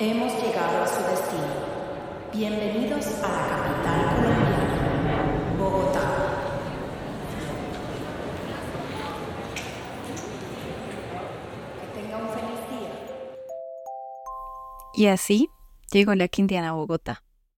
Hemos llegado a su destino. Bienvenidos a la capital colombiana, Bogotá. Que tenga un feliz día. Y así llegó la Quindiana a Bogotá.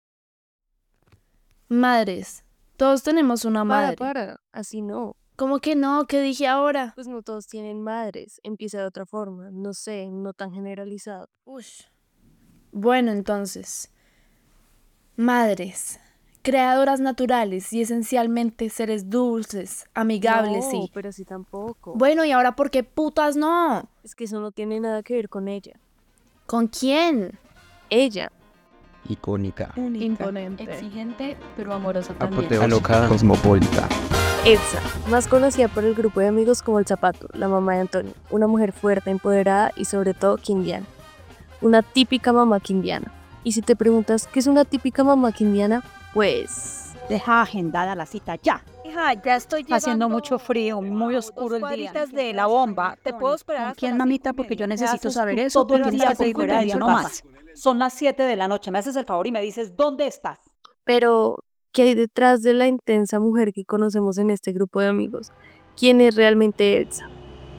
Madres. Todos tenemos una madre. Así no. ¿Cómo que no? ¿Qué dije ahora? Pues no todos tienen madres. Empieza de otra forma. No sé, no tan generalizado. Ush. Bueno, entonces. Madres. Creadoras naturales y esencialmente seres dulces, amigables No, y... pero así tampoco. Bueno, ¿y ahora por qué putas no? Es que eso no tiene nada que ver con ella. ¿Con quién? Ella. Icónica, Imponente. Exigente, pero amorosa también. apoteósica, cosmopolita. Elsa, más conocida por el grupo de amigos como El Zapato, la mamá de Antonio. Una mujer fuerte, empoderada y sobre todo quindiana. Una típica mamá quindiana. Y si te preguntas qué es una típica mamá quindiana, pues... Deja agendada la cita ya. Hija, ya estoy Está haciendo llegando mucho frío, muy a oscuro 2 el día. cuadritas de la bomba. ¿Te puedo esperar ¿Con hasta quién, las mamita? 5:30? Porque yo Me necesito haces saber tú eso. todo el Tienes día que pedir con horario, no disculpas. más. Son las 7 de la noche, me haces el favor y me dices, ¿dónde estás? Pero, ¿qué hay detrás de la intensa mujer que conocemos en este grupo de amigos? ¿Quién es realmente Elsa?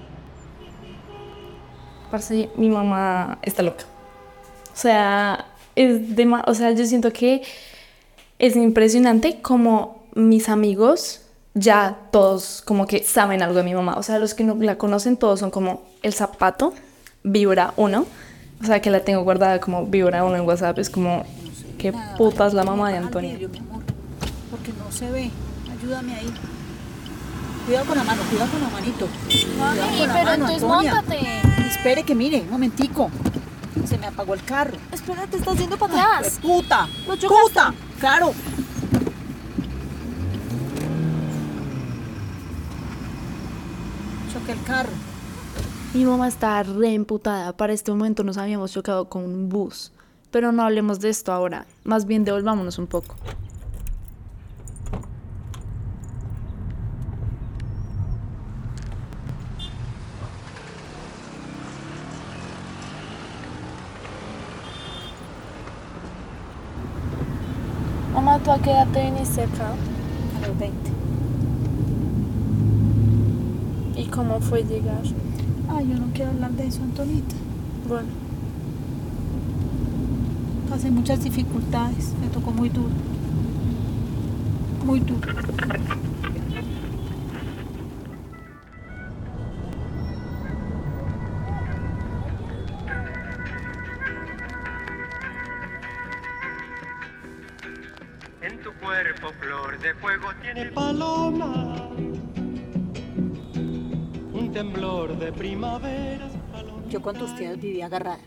Parce, mi mamá está loca. O sea, yo siento que es impresionante como mis amigos ya todos como que saben algo de mi mamá. O sea, los que no la conocen todos son como El Zapato, Vibra 1. O sea, que la tengo guardada como Vibra 1 en WhatsApp. Es como, qué putas la mamá de Antonio. Mi amor, porque no se ve. Ayúdame ahí. Cuidado con la mano, cuidado con la manito. Mami, Cuidado con la pero mano, entonces Antonia. móntate. Espere que mire, un momentico. Se me apagó el carro. Espérate, estás yendo para atrás. ¡Puta! ¿Lo chocaste? ¡Puta! ¡Claro! Choqué el carro. Mi mamá está re emputada. Para este momento nos habíamos chocado con un bus. Pero no hablemos de esto ahora. Más bien devolvámonos un poco. Mamá, ¿tú a qué edad te viniste acá? A los 20. ¿Y cómo fue llegar? Ay, yo no quiero hablar de eso, Antonita. Bueno, Pasé muchas dificultades. Me tocó muy duro. Muy duro. En tu cuerpo flor de fuego tiene paloma, un temblor de primavera. Yo con tus tías vivía agarrada.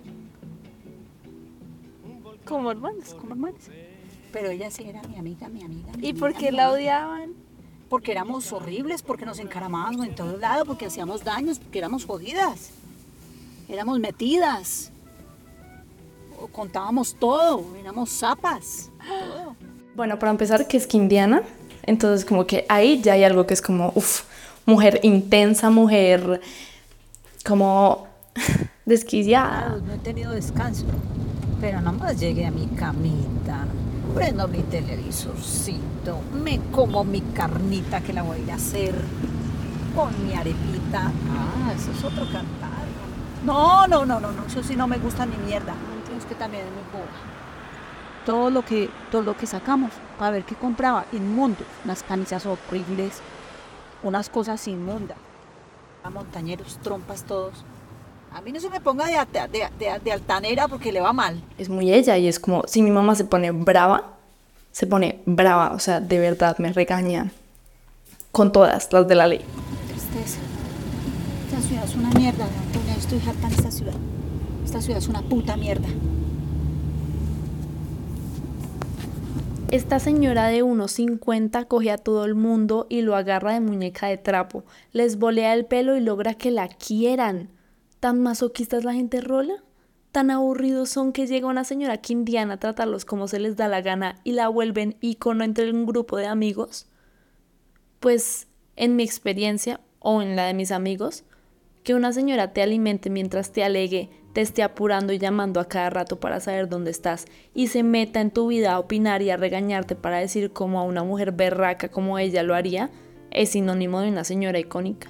como hermanos. Como hermanas. Pero ella sí era mi amiga, mi amiga. mi ¿Y amiga, por qué mi la amiga. odiaban? Porque éramos horribles, porque nos encaramábamos en todos lados, porque hacíamos daños, porque éramos jodidas. Éramos metidas. O contábamos todo, éramos zapas. Todo. Bueno, para empezar, que es quindiana. Entonces como que ahí ya hay algo que es como, mujer intensa, mujer como desquiciada. Claro, no he tenido descanso. Pero nomás llegué a mi camita, prendo mi televisorcito, me como mi carnita que la voy a ir a hacer con mi arepita. Ah, eso es otro cantar. No, eso sí no me gusta ni mierda. Es que también es muy boba. Todo lo que sacamos para ver qué compraba, inmundo, unas camisas horribles, unas cosas inmundas. Montañeros, trompas todos. A mí no se me ponga de altanera porque le va mal. Es muy ella y es como, si mi mamá se pone brava, o sea, de verdad me regaña con todas las de la ley. Qué tristeza. Esta ciudad es una mierda, Antonia. Estoy harta de esta ciudad. Esta ciudad es una puta mierda. Esta señora de 1,50 coge a todo el mundo y lo agarra de muñeca de trapo. Les volea el pelo y logra que la quieran. ¿Tan masoquista es la gente rola? ¿Tan aburridos son que llega una señora quindiana a tratarlos como se les da la gana y la vuelven ícono entre un grupo de amigos? Pues, en mi experiencia, o en la de mis amigos, Que una señora te alimente mientras te alegue, te esté apurando y llamando a cada rato para saber dónde estás y se meta en tu vida a opinar y a regañarte para decir cómo a una mujer berraca como ella lo haría, es sinónimo de una señora icónica.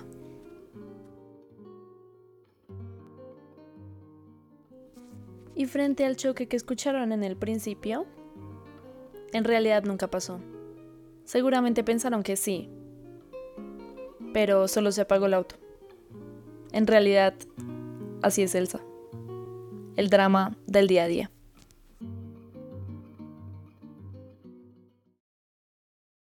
Y frente al choque que escucharon en el principio, en realidad nunca pasó. Seguramente pensaron que sí, pero solo se apagó el auto. En realidad, así es Elsa. El drama del día a día.